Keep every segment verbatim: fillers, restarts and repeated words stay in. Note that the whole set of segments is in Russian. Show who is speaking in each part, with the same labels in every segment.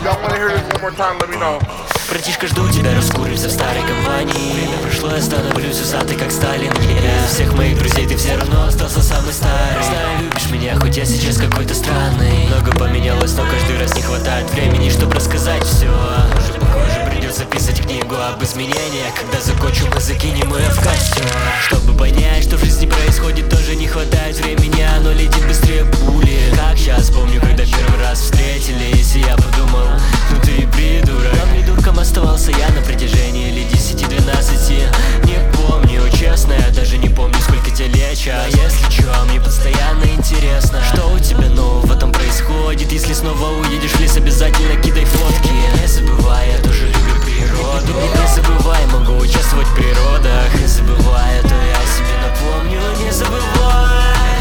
Speaker 1: y'all wanna hear this one more time, let me know.
Speaker 2: Братишка, жду тебя, раскуримся в старой компании. Время прошло, я становлюсь усатый, как Сталин. Я из всех моих друзей, ты все равно остался самый старый. Знаю, любишь меня, хоть я сейчас какой-то странный. Много поменялось, но каждый раз не хватает времени, чтобы рассказать все. Уже похоже, придется писать книгу об изменениях. Когда закончу, мы закинем ее в костер. Чтобы понять, что в жизни происходит, тоже не хватает времени. Оно летит быстрее пули. Как сейчас помню, когда первый раз встретились, и я подумал, ну ты и придурок. Но придурком оставался я на протяжении лет десяти-двенадцати. Не помню, честно, я даже не помню, сколько тебе лет сейчас. Если чё, мне постоянно интересно, что у тебя нового там происходит. Если снова уедешь в лес, обязательно кидай фотки. Не забывай, я тоже люблю природу. Не забывай, могу участвовать в природах. Не забывай, а то я себе напомню. Не забывай.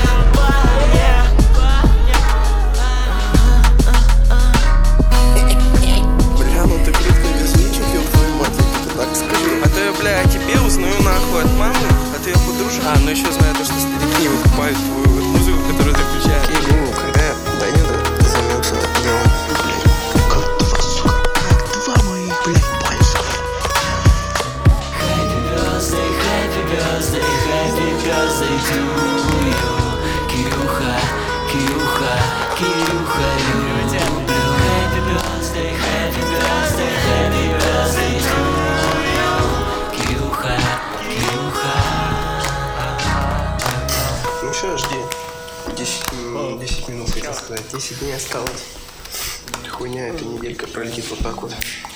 Speaker 3: А то я, бля, о тебе узнаю нахуй от мамы, а ты ее подружишь. А, ну еще знаю то, что старики не выкупают твою музыку, которую ты включаешь.
Speaker 4: И, ну, когда Данила займется делом, блядь, как два, сука, как два моих, блядь, пальца.
Speaker 2: Happy birthday, happy birthday, happy birthday to you. Кирюха, Кирюха, Кирюха, люблю. Happy birthday, happy birthday, happy birthday to you. Кирюха, Кирюха.
Speaker 4: Ну что, жди. десять минут, хотел сказать. десять дней осталось. Хуйня, эта неделька пролетит вот так вот.